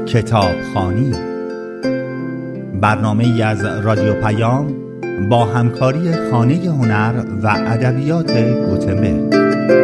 کتابخوانی، برنامه‌ای از رادیو پیام با همکاری خانه هنر و ادبیات گوتنبرگ.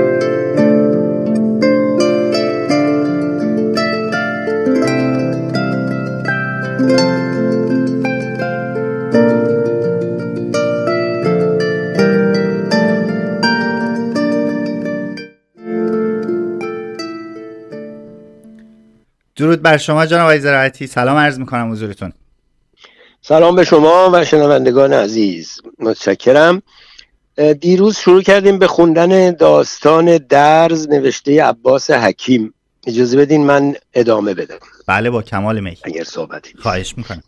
درود بر شما جناب آقای زراعتی، سلام عرض میکنم حضورتون. سلام به شما و شنوندگان عزیز، متشکرم. دیروز شروع کردیم به خوندن داستان درز نوشته عباس حکیم. اجازه بدین من ادامه بدم. بله، با کمال میل. اگر صحبتی خواهش میکنم.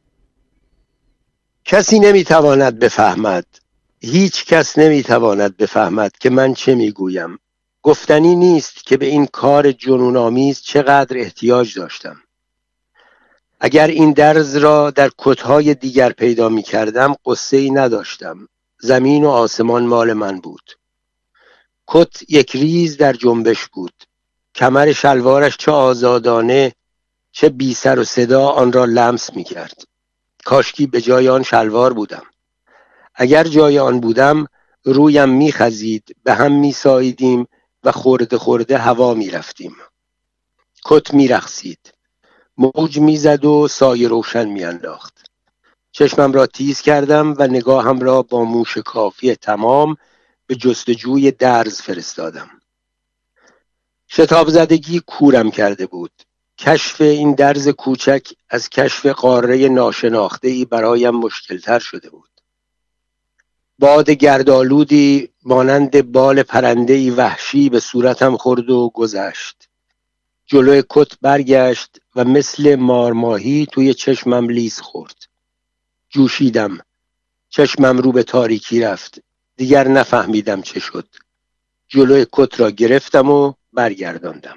کسی نمیتواند بفهمد، هیچ کس نمیتواند بفهمد که من چه میگویم. گفتنی نیست که به این کار جنون آمیز چقدر احتیاج داشتم. اگر این درز را در کتهای دیگر پیدا می کردم قصه‌ای نداشتم. زمین و آسمان مال من بود. کت یک ریز در جنبش بود. کمر شلوارش چه آزادانه چه بی سر و صدا آن را لمس می کرد. کاشکی به جای آن شلوار بودم. اگر جای آن بودم رویم می خزید، به هم می ساییدیم و خورده خورده هوا می رفتیم. کت می رقصید، موج میزد و سایه روشن میانداخت. چشمم را تیز کردم و نگاهم را با موشکافی تمام به جستجوی درز فرستادم. شتاب زدگی کورم کرده بود. کشف این درز کوچک از کشف قاره ناشناخته‌ای برایم مشکلتر شده بود. باد گردآلودی مانند بال پرنده‌ای وحشی به صورتم خورد و گذشت. جلوی کت برگشت و مثل مارماهی توی چشمم لیز خورد. جوشیدم. چشمم رو به تاریکی رفت. دیگر نفهمیدم چه شد. جلوی کت را گرفتم و برگرداندم.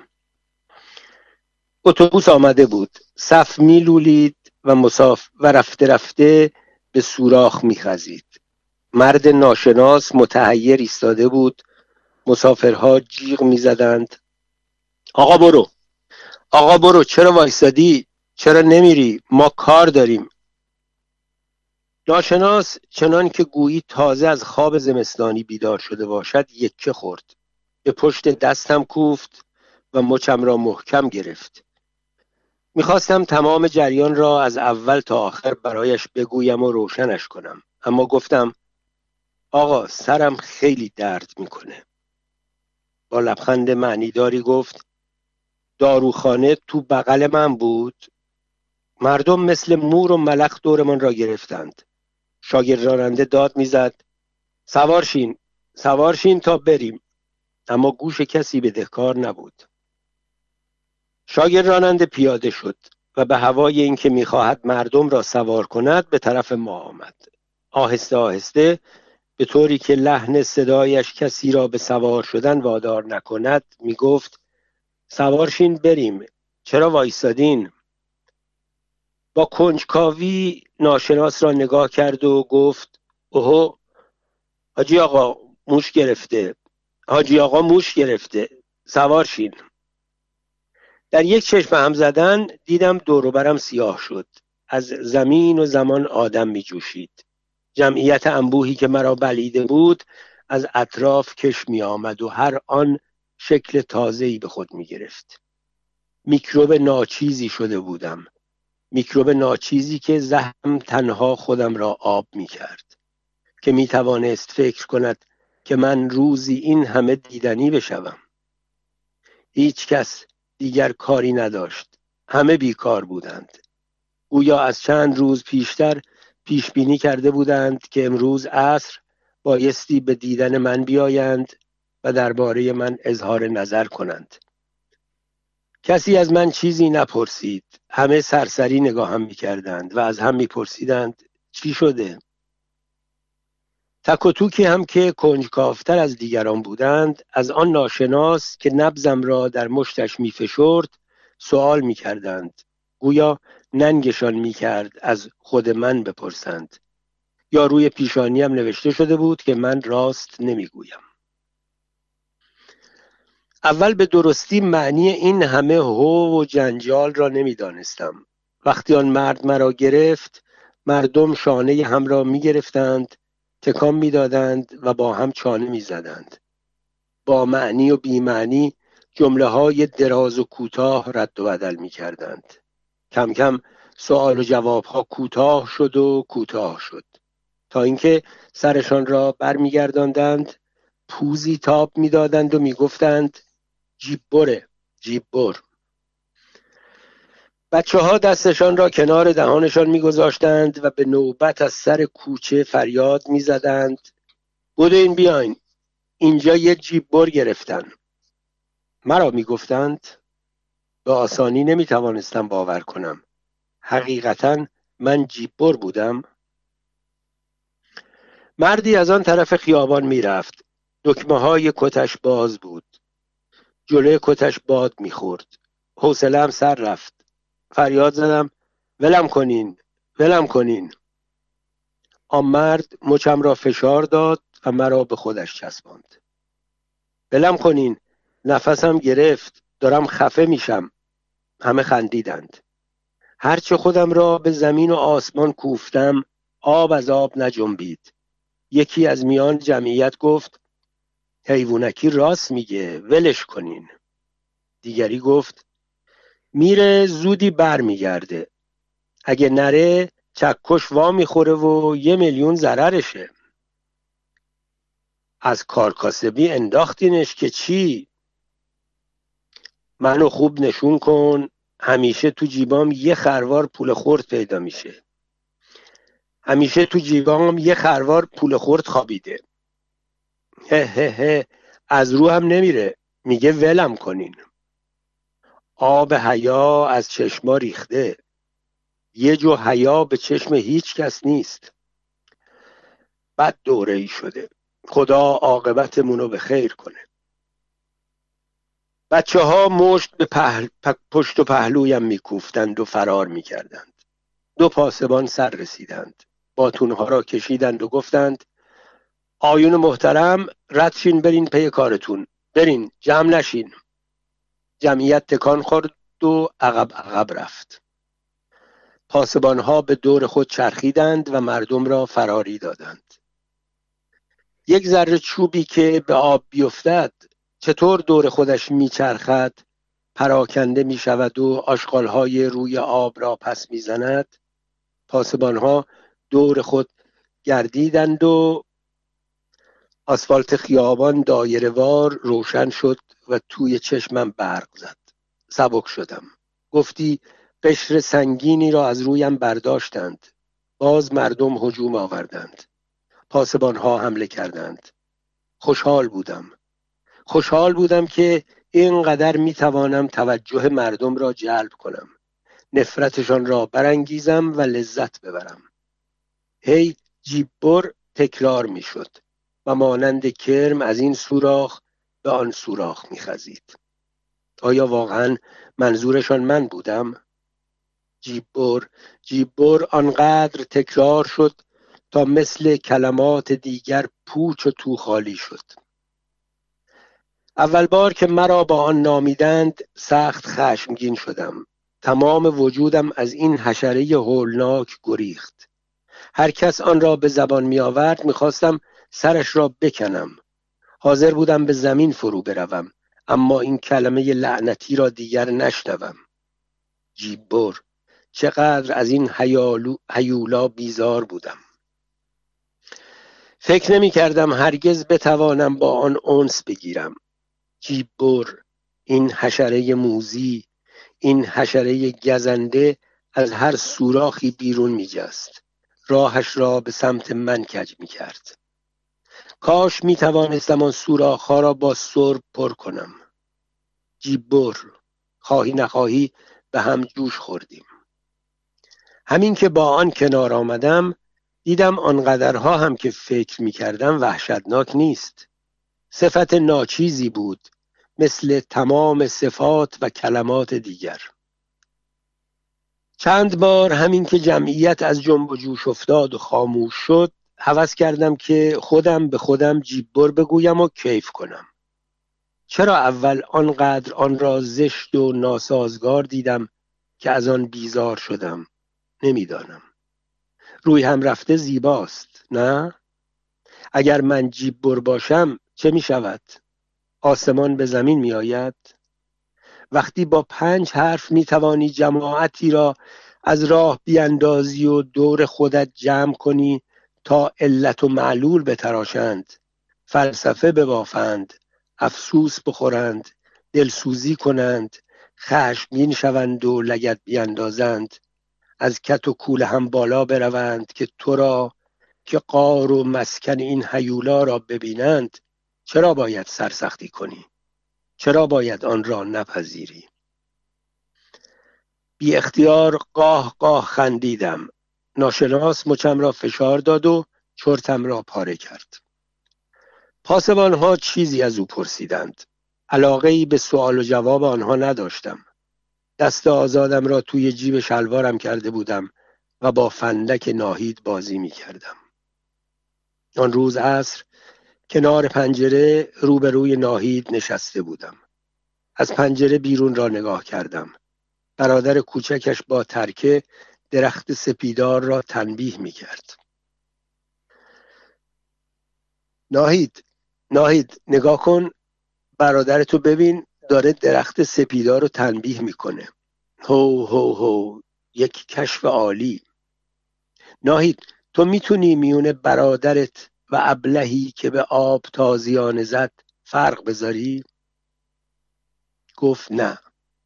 اتوبوس آمده بود. صف میلولید و رفته رفته به سوراخ میخزید. مرد ناشناس متحیر ایستاده بود. مسافرها جیغ میزدند: آقا برو، آقا برو، چرا وایسادی؟ چرا نمیری؟ ما کار داریم. ناشناس چنان که گویی تازه از خواب زمستانی بیدار شده باشد یکه خورد. به پشت دستم کوفت و مچم را محکم گرفت. میخواستم تمام جریان را از اول تا آخر برایش بگویم و روشنش کنم، اما گفتم: آقا سرم خیلی درد میکنه. با لبخند معنیداری گفت: داروخانه تو بغل من بود. مردم مثل مور و ملخ دورمان را گرفتند. شاگرد راننده داد میزد: سوارشین، سوارشین تا بریم. اما گوش کسی بدهکار نبود. شاگرد راننده پیاده شد و به هوای اینکه میخواهد مردم را سوار کند به طرف ما آمد. آهسته آهسته، به طوری که لحن صدایش کسی را به سوار شدن وادار نکند میگفت: سوارشین بریم، چرا وایسادین؟ با کنجکاوی ناشناس را نگاه کرد و گفت: اوهو، حاجی آقا موش گرفته، حاجی آقا موش گرفته، سوارشین. در یک چشم هم زدن دیدم دور و برم سیاه شد. از زمین و زمان آدم می جوشید. جمعیت انبوهی که مرا بلعیده بود از اطراف کش می آمد و هر آن شکل تازه‌ای به خود می گرفت. میکروب ناچیزی شده بودم. میکروب ناچیزی که زخم تنها خودم را آب می کرد، که می توانست فکر کند که من روزی این همه دیدنی بشوم. هیچ کس دیگر کاری نداشت. همه بیکار بودند. گویا از چند روز پیشتر پیش بینی کرده بودند که امروز عصر بایستی به دیدن من بیایند و درباره من اظهار نظر کنند. کسی از من چیزی نپرسید. همه سرسری نگاهم می‌کردند و از هم می‌پرسیدند چی شده؟ تک و توکی هم که کنجکاوتر از دیگران بودند از آن ناشناس که نبضم را در مشتش می‌فشرد سوال می‌کردند. گویا ننگشان می‌کرد از خود من بپرسند. یا روی پیشانیم نوشته شده بود که من راست نمی‌گویم. اول به درستی معنی این همه هو و جنجال را نمیدانستم. وقتی آن مرد مرا گرفت، مردم شانه هم را می گرفتند، تکان می دادند و با هم چانه می زدند. با معنی و بی معنی جمله های دراز و کوتاه رد و بدل می کردند. کم کم سوال و جواب ها کوتاه شد و کوتاه شد تا اینکه سرشان را برمیگرداندند، پوزی تاب می دادند و می گفتند جیب بره، جیب بر. بچه ها دستشان را کنار دهانشان می گذاشتند و به نوبت از سر کوچه فریاد می زدند بودین بیاین، اینجا یه جیب بر گرفتن. مرا می گفتند. به آسانی نمی توانستم باور کنم. حقیقتا من جیب بر بودم. مردی از آن طرف خیابان می رفت. دکمه های کتش باز بود. جلوی کتش باد می خورد. حوصله‌ام سر رفت. فریاد زدم ولم کنین، ولم کنین. آن مرد مچم را فشار داد و مرا به خودش چسباند. ولم کنین، نفسم گرفت، دارم خفه میشم. همه خندیدند. هرچه خودم را به زمین و آسمان کوفتم، آب از آب نجنبید. یکی از میان جمعیت گفت حیوانکی راست میگه، ولش کنین. دیگری گفت میره زودی بر میگرده، اگه نره چکش وا میخوره و 1,000,000 ضررشه. از کارکاسبی انداختینش که چی؟ منو خوب نشون کن، همیشه تو جیبام یه خروار پول خورد پیدا میشه. همیشه تو جیبام یه خروار پول خورد خوابیده. هه هه هه، از رو هم نمیره، میگه ولم کنین. آب حیا از چشما ریخته. یه جو حیا به چشم هیچ کس نیست. بد دوره ای شده. خدا عاقبتمونو به خیر کنه. بچه ها مشت به پشت و پهلویم میکوفتند و فرار میکردند. 2 پاسبان سر رسیدند. باتونها را کشیدند و گفتند آیون محترم، ردشین برین پی کارتون. برین، جمع نشین. جمعیت تکان خورد و عقب رفت. پاسبانها به دور خود چرخیدند و مردم را فراری دادند. یک ذره چوبی که به آب بیفتد چطور دور خودش میچرخد، پراکنده میشود و آشغالهای روی آب را پس میزند. پاسبانها دور خود گردیدند و آسفالت خیابان دایره‌وار روشن شد و توی چشمم برق زد. سبک شدم. گفتی قشر سنگینی را از رویم برداشتند. باز مردم هجوم آوردند. پاسبانها حمله کردند. خوشحال بودم که اینقدر میتوانم توجه مردم را جلب کنم، نفرتشان را برانگیزم و لذت ببرم. هی جیب بر تکرار میشد و مانند کرم از این سوراخ به آن سوراخ میخزید. آیا واقعا منظورشان من بودم؟ جیب بر آنقدر تکرار شد تا مثل کلمات دیگر پوچ و تو خالی شد. اول بار که مرا با آن نامیدند سخت خشمگین شدم. تمام وجودم از این حشره هولناک گریخت. هر کس آن را به زبان می آورد می‌خواستم سرش را بکنم. حاضر بودم به زمین فرو بروم، اما این کلمه لعنتی را دیگر نشنوم. جیب بر، چقدر از این هیولا بیزار بودم. فکر نمی کردم هرگز بتوانم با آن انس بگیرم. جیب بر، این حشره موذی، این حشره گزنده از هر سوراخی بیرون می جست. راهش را به سمت من کج می کرد. کاش می توانستم آن سوراخ‌ها را با سرب پر کنم. جیب بر، خواهی نخواهی به هم جوش خوردیم. همین که با آن کنار آمدم دیدم آنقدرها هم که فکر می کردم وحشتناک نیست. صفت ناچیزی بود، مثل تمام صفات و کلمات دیگر. چند بار همین که جمعیت از جنب و جوش افتاد و خاموش شد هوس کردم که خودم به خودم جیب بر بگویم و کیف کنم. چرا اول آنقدر آن را زشت و ناسازگار دیدم که از آن بیزار شدم؟ نمیدانم. روی هم رفته زیباست، نه؟ اگر من جیببر باشم چه می شود؟ آسمان به زمین می آید؟ وقتی با 5 حرف می توانی جماعتی را از راه بیاندازی و دور خودت جمع کنی تا علت و معلول بتراشند، فلسفه ببافند، افسوس بخورند، دلسوزی کنند، خشمگین شوند و لگد بیاندازند، از کت و کول هم بالا بروند که تو را که غار و مسکن این هیولا را ببینند چرا باید سرسختی کنی؟ چرا باید آن را نپذیری؟ بی اختیار قاه قاه خندیدم. ناشناس مچم را فشار داد و چرتم را پاره کرد. پاسبانها چیزی از او پرسیدند. علاقه‌ای به سوال و جواب آنها نداشتم. دست آزادم را توی جیب شلوارم کرده بودم و با فندک ناهید بازی می کردم. آن روز عصر کنار پنجره روبروی ناهید نشسته بودم. از پنجره بیرون را نگاه کردم. برادر کوچکش با ترکه درخت سپیدار را تنبیه می کرد. ناهید نگاه کن، برادرتو ببین، داره درخت سپیدار رو تنبیه میکنه. هو هو هو، یک کشف عالی. ناهید، تو میتونی میونه برادرت و ابلهی که به آب تازیانه زد فرق بذاری؟ گفت نه.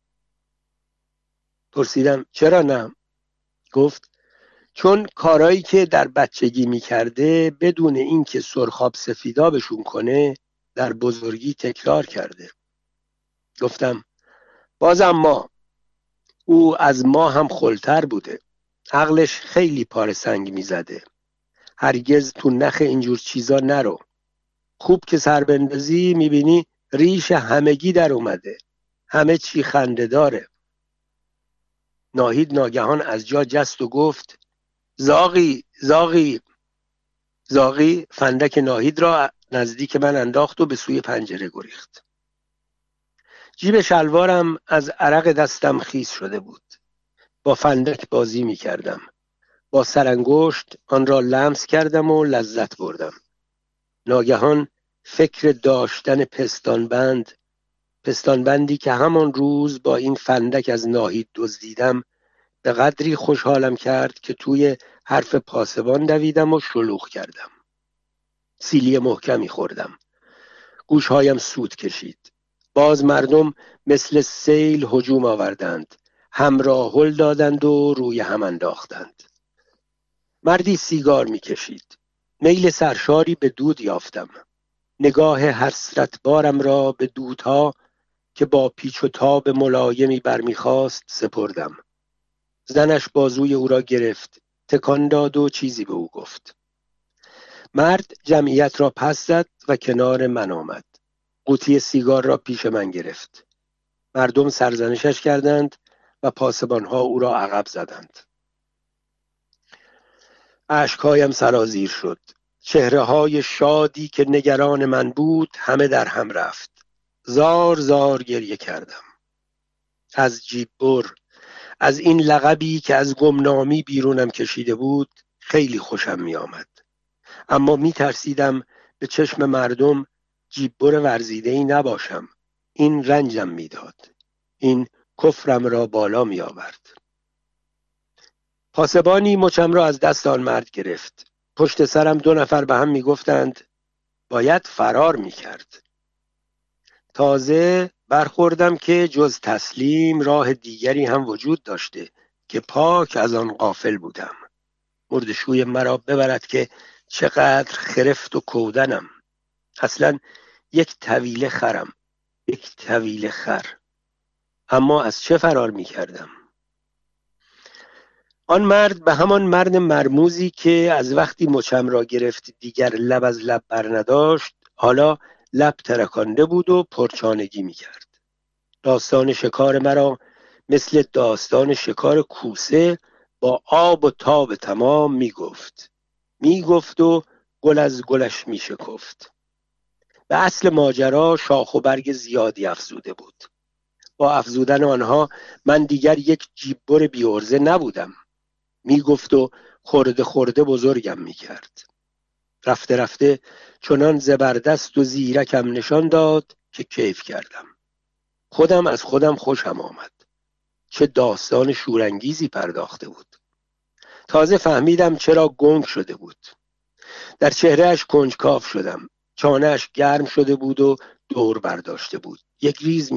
پرسیدم چرا نه؟ گفت چون کارایی که در بچگی میکرده بدون اینکه سرخاب سفیدابشون کنه در بزرگی تکرار کرده. گفتم بازم او از ما هم خلتر بوده. عقلش خیلی پاره سنگ میزده. هرگز تو نخ اینجور چیزا نرو. خوب که سر بندازی میبینی ریش همگی در اومده. همه چی خنده داره. ناهید ناگهان از جا جست و گفت زاغی زاغی. زاغی فندک ناهید را نزدیک من انداخت و به سوی پنجره گریخت. جیب شلوارم از عرق دستم خیس شده بود. با فندک بازی می کردم. با سرانگشت آن را لمس کردم و لذت بردم. ناگهان فکر داشتن پستانبندی که همان روز با این فندک از ناهید دزدیدم به قدری خوشحالم کرد که توی حرف پاسبان دویدم و شلوغ کردم. سیلی محکمی خوردم. گوشهایم سود کشید. باز مردم مثل سیل هجوم آوردند. هم را هل دادند و روی هم انداختند. مردی سیگار میکشید. میل سرشاری به دود یافتم. نگاه حسرتبارم را به دودها که با پیچ و تاب ملایمی برمیخواست سپردم. زنش بازوی او را گرفت، تکان داد و چیزی به او گفت. مرد جمعیت را پس زد و کنار من آمد. قوطی سیگار را پیش من گرفت. مردم سرزنشش کردند و پاسبانها او را عقب زدند. اشکهایم سرازیر شد. چهره‌های شادی که نگران من بود همه در هم رفت. زار زار گریه کردم. از جیببر، از این لقبی که از گمنامی بیرونم کشیده بود خیلی خوشم می آمد. اما می ترسیدم به چشم مردم جیببر ورزیده‌ای نباشم. این رنجم می داد. این کفرم را بالا می آورد. پاسبانی مچم را از دست آن مرد گرفت. پشت سرم 2 نفر به هم می گفتند باید فرار می کرد. تازه برخوردم که جز تسلیم راه دیگری هم وجود داشته که پاک از آن غافل بودم. مردشوی مرا ببرد که چقدر خرفت و کودنم. اصلا یک طویله خرم. یک طویله خر. اما از چه فرار می کردم؟ آن مرد به همان مرد مرموزی که از وقتی مچم را گرفت دیگر لب از لب بر نداشت حالا لب ترکانده بود و پرچانگی می کرد. داستان شکار مرا مثل داستان شکار کوسه با آب و تاب تمام می گفت و گل از گلش می شکفت. به اصل ماجرا شاخ و برگ زیادی افزوده بود. با افزودن آنها من دیگر یک جیببر بی‌عرضه نبودم. میگفت و خورده خورده بزرگم میکرد. رفته رفته چنان زبردست و زیرکم نشان داد که کیف کردم. خودم از خودم خوشم آمد. چه داستان شورانگیزی پرداخته بود. تازه فهمیدم چرا گنگ شده بود. در چهرهش کنجکاو شدم. چانه‌اش گرم شده بود و دور برداشته بود. یک ریز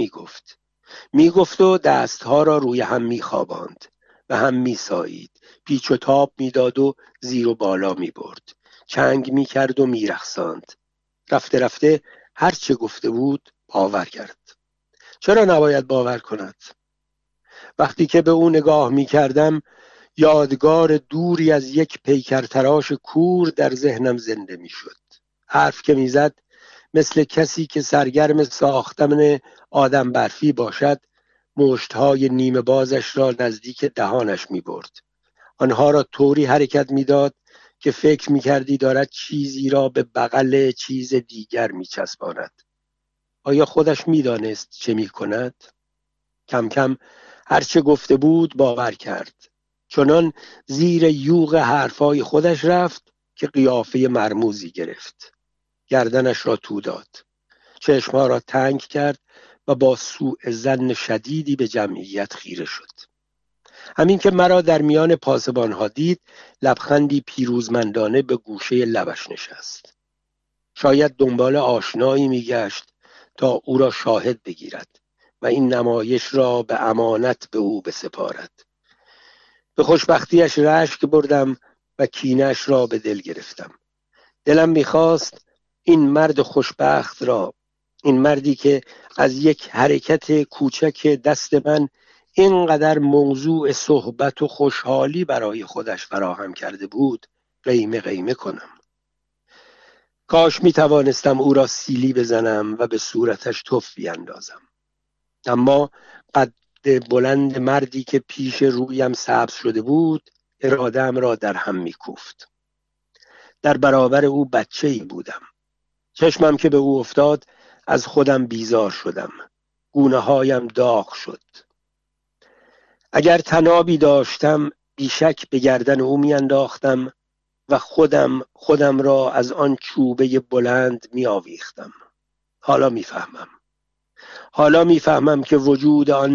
میگفت و دستها را روی هم میخواباند و هم میسایید. پیچ و تاب میداد و زیر و بالا میبرد. چنگ میکرد و میرقصاند. رفته رفته هر چه گفته بود باور کرد. چرا نباید باور کند؟ وقتی که به او نگاه میکردم یادگار دوری از یک پیکرتراش کور در ذهنم زنده میشد. حرف که میزد مثل کسی که سرگرم ساختن آدم برفی باشد مشتهای نیمه بازش را نزدیک دهانش میبرد. آنها را طوری حرکت میداد که فکر میکردی دارد چیزی را به بغل چیز دیگر میچسباند. آیا خودش میدانست چه میکند؟ کم کم هرچه گفته بود باور کرد. چنان زیر یوغ حرفای خودش رفت که قیافه مرموزی گرفت. گردنش را تو داد. چشمها را تنگ کرد و با سوء ظن شدیدی به جمعیت خیره شد. همین که مرا در میان پاسبانها دید لبخندی پیروزمندانه به گوشه لبش نشست. شاید دنبال آشنایی میگشت تا او را شاهد بگیرد و این نمایش را به امانت به او بسپارد. به خوشبختیش رشک بردم و کینه‌اش را به دل گرفتم. دلم میخواست این مرد خوشبخت را، این مردی که از یک حرکت کوچک دست من اینقدر موضوع صحبت و خوشحالی برای خودش فراهم کرده بود، قیمه قیمه کنم. کاش میتوانستم او را سیلی بزنم و به صورتش تف بیاندازم. اما قد بلند مردی که پیش رویم سبز شده بود اراده‌ام را در هم میکوفت. در برابر او بچه‌ای بودم. چشمم که به او افتاد از خودم بیزار شدم. گونه‌هایم داغ شد. اگر تنابی داشتم بیشک به گردن او میانداختم و خودم را از آن چوبه بلند میآویختم. حالا میفهمم که وجود آن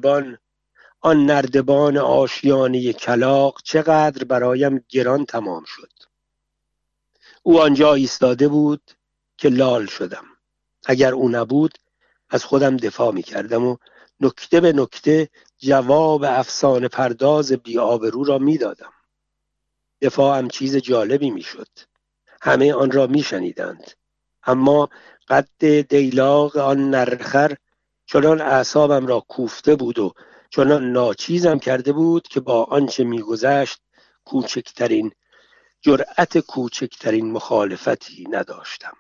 نردبان آشیانه کلاغ چقدر برایم گران تمام شد. او آنجا ایستاده بود که لال شدم. اگر او نبود از خودم دفاع میکردم و نکته به نکته جواب افسانه پرداز بی‌آبرو را میدادم. دفاعم چیز جالبی میشد. همه آن را میشنیدند. اما قد دیلاق آن نرخر چنان اعصابم را کوفته بود و چنان ناچیزم کرده بود که با آنچه میگذشت کوچکترین مخالفتی نداشتم.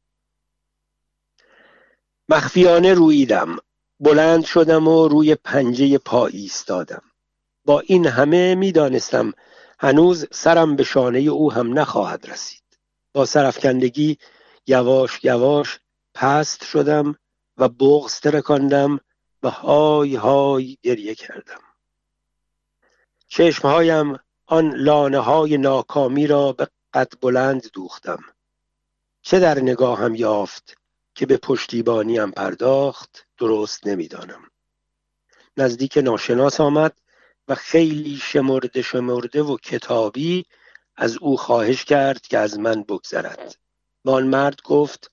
مخفیانه رویدم. بلند شدم و روی پنجه پا ایستادم. با این همه میدانستم هنوز سرم به شانه او هم نخواهد رسید. با سرافکندگی یواش یواش پست شدم و بغض ترکاندم و های های گریه کردم. چشمهایم آن لانه های ناکامی را به قد بلند دوختم. چه در نگاهم یافت که به پشتیبانیم پرداخت درست نمیدانم. نزدیک ناشناس آمد و خیلی شمرده و کتابی از او خواهش کرد که از من بگذرد. و آن مرد گفت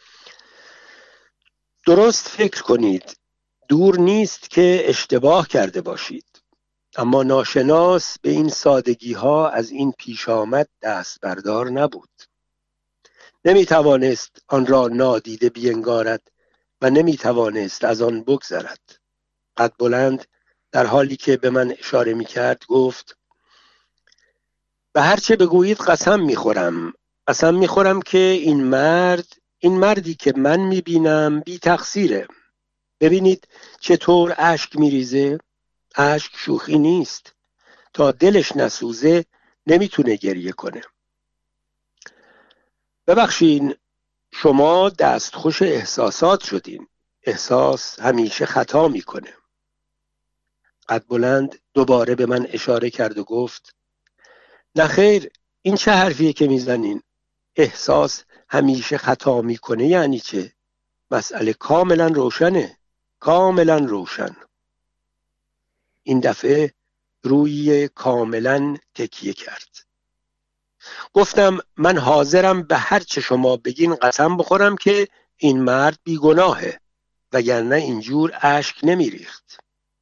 درست فکر کنید، دور نیست که اشتباه کرده باشید. اما ناشناس به این سادگی ها از این پیش آمد دست بردار نبود. نمی توانست آن را نادیده بینگارد و نمی توانست از آن بگذرد. قد بلند در حالی که به من اشاره می کرد گفت به هر چه بگویید قسم می خورم که این مردی که من می بینم بی تقصیره. ببینید چطور اشک می ریزه. اشک شوخی نیست. تا دلش نسوزه نمیتونه گریه کنه. ببخشین، شما دستخوش احساسات شدین. احساس همیشه خطا میکنه. قد بلند دوباره به من اشاره کرد و گفت نه خیر، این چه حرفیه که میزنین؟ احساس همیشه خطا میکنه یعنی چه؟ مسئله کاملا روشنه، کاملا روشن. این دفعه روی کاملا تکیه کرد. گفتم من حاضرم به هر چه شما بگین قسم بخورم که این مرد بیگناهه، وگرنه اینجور اشک نمیریخت.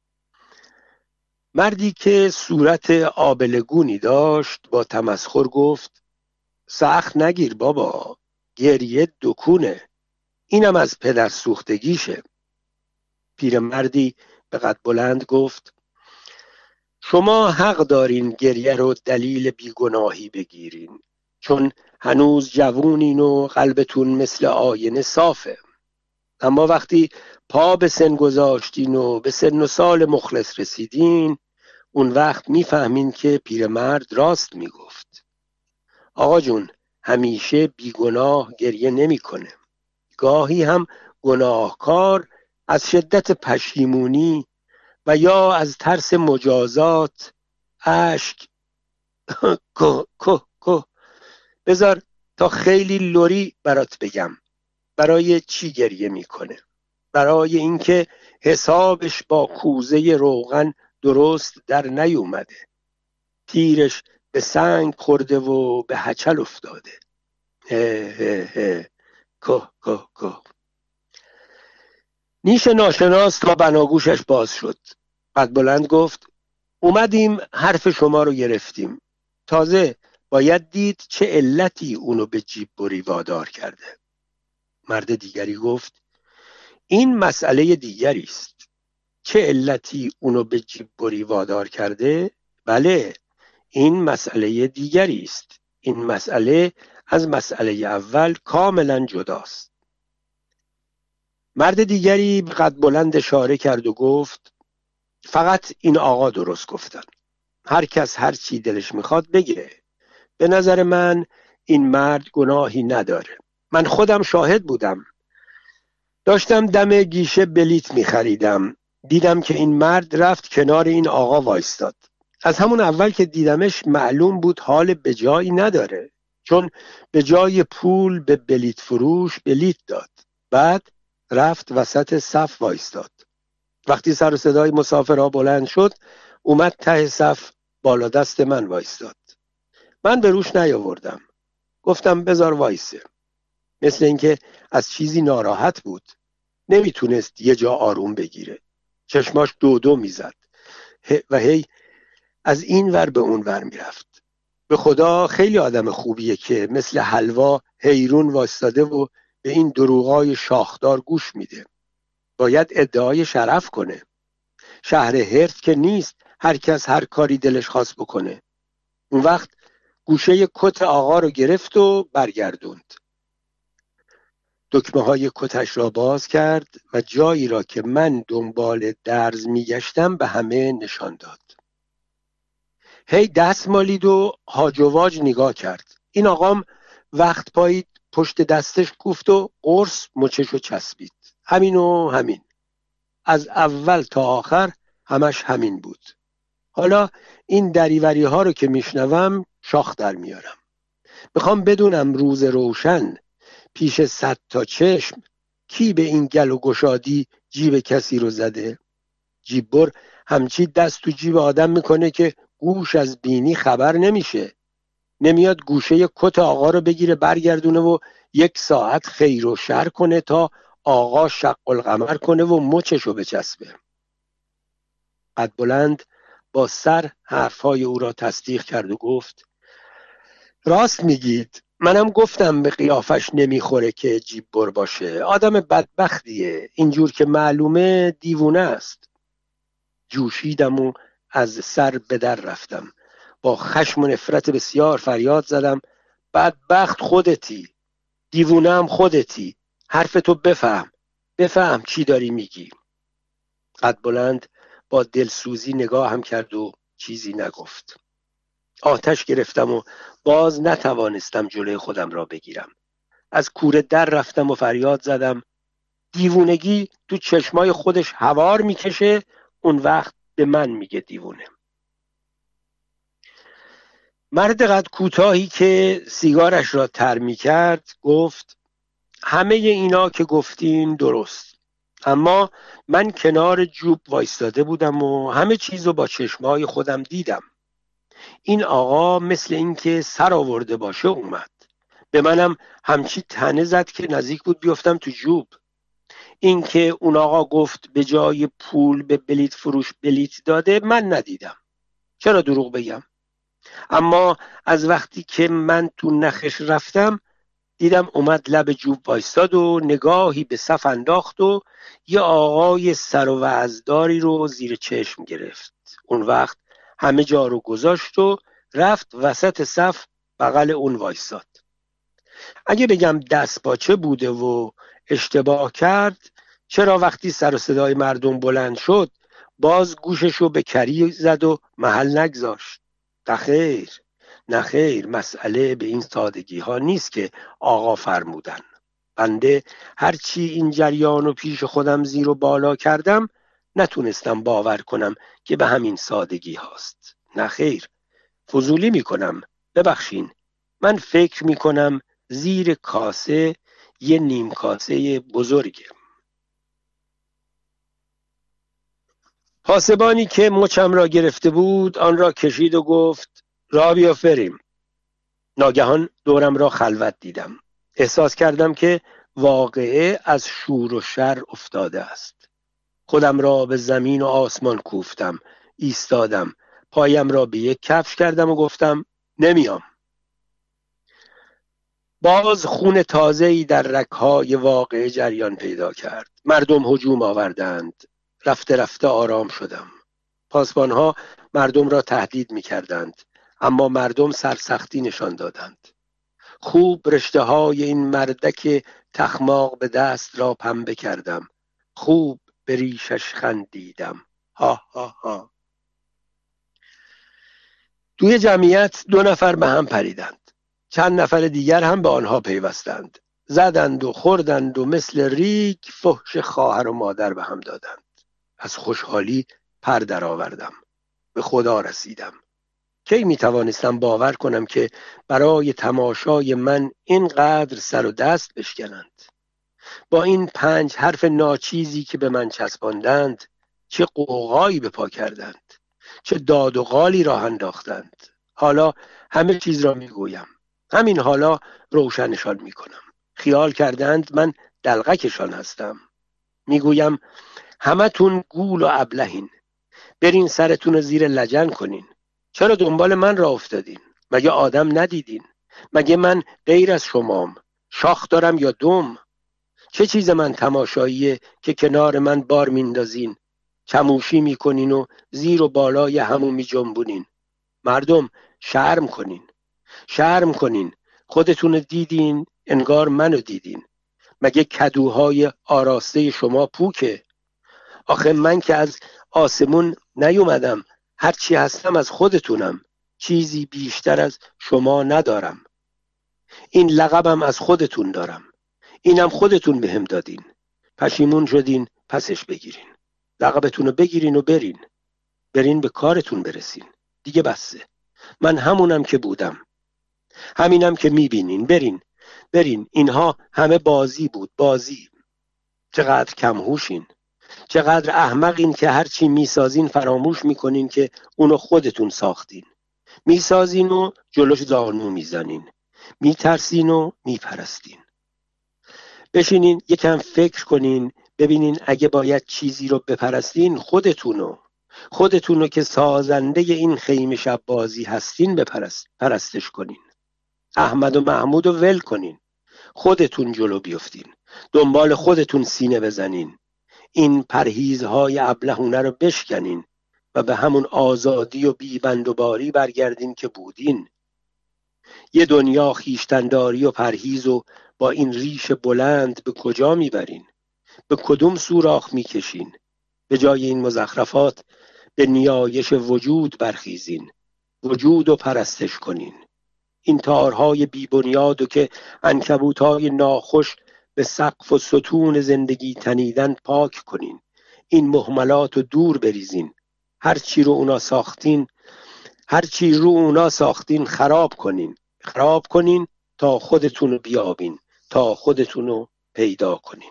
مردی که صورت آبلگونی داشت با تمسخر گفت سخت نگیر بابا، گریه دکونه، اینم از پدر سوختگیشه. پیرمردی به قد بلند گفت شما حق دارین گریه رو دلیل بیگناهی بگیرین، چون هنوز جوونین و قلبتون مثل آینه صافه. اما وقتی پا به سن گذاشتین و به سن و سال مخلص رسیدین، اون وقت میفهمین که پیرمرد راست میگفت. آقا جون همیشه بیگناه گریه نمیکنه. گاهی هم گناهکار از شدت پشیمونی و یا از ترس مجازات اشک که بذار تا خیلی لوری برات بگم برای چی گریه میکنه. برای اینکه حسابش با کوزه روغن درست در نیومده، تیرش به سنگ خورده و به هچل افتاده. که نیش ناشناس تا بناگوشش باز شد. قد بلند گفت اومدیم حرف شما رو گرفتیم، تازه باید دید چه علتی اونو به جیب بری وادار کرده. مرد دیگری گفت این مسئله دیگری است. چه علتی اونو به جیب بری وادار کرده؟ بله، این مسئله دیگری است. این مسئله از مسئله اول کاملا جداست. مرد دیگری به قد بلند اشاره کرد و گفت فقط این آقا درست گفتن. هر کس هر چی دلش میخواد بگه. به نظر من این مرد گناهی نداره. من خودم شاهد بودم. داشتم دم گیشه بلیت میخریدم. دیدم که این مرد رفت کنار این آقا وایستاد. از همون اول که دیدمش معلوم بود حال به جایی نداره، چون به جای پول به بلیت فروش بلیت داد. بعد رفت وسط صف وایستاد. وقتی سر و صدای مسافرها بلند شد اومد ته صف بالا دست من وایستاد. من به روش نیاوردم. گفتم بذار وایسه. مثل اینکه از چیزی ناراحت بود. نمیتونست یه جا آروم بگیره. چشماش دو میزد و هی از این ور به اون ور میرفت. به خدا خیلی آدم خوبیه که مثل حلوا حیرون وایستاده و به این دروغای شاخدار گوش میده. باید ادعای شرف کنه. شهر هرت که نیست هر کس هر کاری دلش خواست بکنه. اون وقت گوشه کت آقا رو گرفت و برگردوند. دکمه های کتش را باز کرد و جایی را که من دنبال درز میگشتم به همه نشان داد. هی دست مالید و هاج و واج نگاه کرد. این آقام وقت پایید پشت دستش کوفت و قرص مچشو چسبید. همین و همین. از اول تا آخر همش همین بود. حالا این دریوری ها رو که میشنوم شاخ در میارم. میخوام بدونم روز روشن پیش 100 تا چشم کی به این گل و گشادی جیب کسی رو زده؟ جیببر همچی دست تو جیب آدم میکنه که گوش از بینی خبر نمیشه. نمیاد گوشه کت آقا رو بگیره برگردونه و 1 ساعت خیر و شر کنه تا آقا شق القمر کنه و مچشو بچسبه. قد بلند با سر حرفهای او را تصدیق کرد و گفت راست میگید. منم گفتم به قیافش نمیخوره که جیببر باشه. آدم بدبختیه. اینجور که معلومه دیوونه است. جوشیدم و از سر به در رفتم. با خشم و نفرت بسیار فریاد زدم بدبخت خودتی، دیوونه هم خودتی. حرفتو بفهم چی داری میگی. قد بلند با دلسوزی نگاه هم کرد و چیزی نگفت. آتش گرفتم و باز نتوانستم جلوی خودم را بگیرم. از کوره در رفتم و فریاد زدم. دیوونگی تو چشمای خودش هوار میکشه، اون وقت به من میگه دیوونه. مرد قد کوتاهی که سیگارش را تر میکرد گفت همه اینا که گفتین درست، اما من کنار جوب وایستاده بودم و همه چیزو با چشمای خودم دیدم. این آقا مثل اینکه سر آورده باشه اومد. به منم همچی تنه زد که نزدیک بود بیفتم تو جوب. اینکه اون آقا گفت به جای پول به بلیت فروش بلیت داده، من ندیدم. چرا دروغ بگم؟ اما از وقتی که من تو نخش رفتم دیدم اومد لب جوب وایستاد و نگاهی به صف انداخت و یه آقای سر و وزداری رو زیر چشم گرفت. اون وقت همه جا رو گذاشت و رفت وسط صف بغل اون وایستاد. اگه بگم دست باچه بوده و اشتباه کرد، چرا وقتی سر و صدای مردم بلند شد باز گوششو به کری زد و محل نگذاشت؟ نه خیر، مسئله به این سادگی ها نیست که آقا فرمودن. بنده هرچی این جریان و پیش خودم زیر و بالا کردم نتونستم باور کنم که به همین سادگی هاست. نه خیر، فضولی میکنم، ببخشین. من فکر میکنم زیر کاسه یه نیم کاسه بزرگه. پاسبانی که مچم را گرفته بود آن را کشید و گفت راه بیافریم. ناگهان دورم را خلوت دیدم. احساس کردم که واقعه از شور و شر افتاده است. خودم را به زمین و آسمان کوفتم، ایستادم، پایم را به یک کفش کردم و گفتم نمیام. باز خون تازه‌ای در رگ‌های واقعه جریان پیدا کرد. مردم هجوم آوردند. رفته رفته آرام شدم. پاسبانها مردم را تهدید می‌کردند، اما مردم سرسختی نشان دادند. خوب رشته های این مردک تخماق به دست را پنبه کردم. خوب به ریشش خندیدم. ها ها ها. توی جمعیت 2 نفر به هم پریدند. چند نفر دیگر هم به آنها پیوستند. زدند و خوردند و مثل ریگ فحش خواهر و مادر به هم دادند. از خوشحالی پر در آوردم. به خدا رسیدم. کی می توانستم باور کنم که برای تماشای من اینقدر سر و دست بشکنند؟ با این 5 حرف ناچیزی که به من چسباندند چه قوقایی به پا کردند، چه داد و قالی راه انداختند. حالا همه چیز را می گویم. همین حالا روشنشان می کنم. خیال کردند من دلغکشان هستم. می گویم همتون گول و ابلهین. برین سرتون زیر لجن کنین. چرا دنبال من را افتادین؟ مگه آدم ندیدین؟ مگه من غیر از شمام؟ شاخ دارم یا دم؟ چه چیز من تماشاییه که کنار من بار میندازین، چموشی میکنین و زیر و بالای همون میجنبونین؟ مردم شرم کنین. شرم کنین. خودتون دیدین انگار منو دیدین. مگه کدوهای آراسته شما پوکه؟ آخه من که از آسمون نیومدم. هرچی هستم از خودتونم. چیزی بیشتر از شما ندارم. این لقبم از خودتون دارم. اینم خودتون بهم دادین. پشیمون شدین پسش بگیرین. لقبتون رو بگیرین و برین به کارتون برسین. دیگه بسه. من همونم که بودم. همینم که میبینین. برین. اینها همه بازی بود. بازی. چقدر کمهوشین. چقدر احمقین که هرچی میسازین فراموش میکنین که اونو خودتون ساختین. میسازین و جلوش زانو میزنین. میترسین و میپرستین. بشینین یکم فکر کنین، ببینین اگه باید چیزی رو بپرستین خودتونو که سازنده این خیمه شب بازی هستین پرستش کنین. احمد و محمود رو ول کنین. خودتون جلو بیفتین. دنبال خودتون سینه بزنین. این پرهیزهای ابلهونه رو بشکنین و به همون آزادی و بیبندوباری برگردین که بودین. یه دنیا خیشتنداری و پرهیز و با این ریش بلند به کجا میبرین؟ به کدوم سوراخ میکشین؟ به جای این مزخرفات به نیایش وجود برخیزین. وجود و پرستش کنین. این تارهای بی بنیاد و که عنکبوت‌های ناخوش به سقف و ستون زندگی تنیدن پاک کنین. این مهملات رو دور بریزین. هر چی رو اونا ساختین خراب کنین تا خودتون رو بیابین، تا خودتون رو پیدا کنین.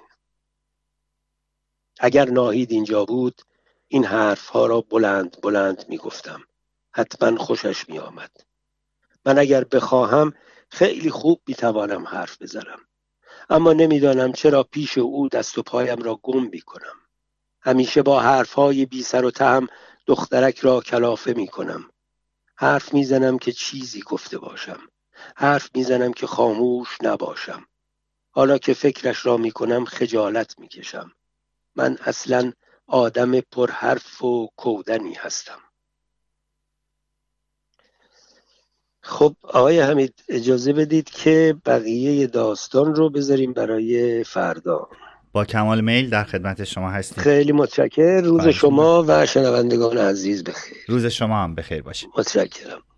اگر ناهید اینجا بود این حرفها را بلند بلند می گفتم. حتما خوشش می آمد. من اگر بخواهم خیلی خوب می توانم حرف بزنم، اما نمیدانم چرا پیش او دست و پایم را گم می کنم. همیشه با حرفهای بی سر و ته دخترک را کلافه می کنم. حرف می زنم که چیزی گفته باشم. حرف می زنم که خاموش نباشم. حالا که فکرش را می کنم خجالت می کشم. من اصلا آدم پرحرف و کودنی هستم. خب آقای حمید، اجازه بدید که بقیه داستان رو بذاریم برای فردا. با کمال میل در خدمت شما هستیم. خیلی متشکرم. روز شما و شنوندگان عزیز بخیر. روز شما هم بخیر باشه. متشکرم.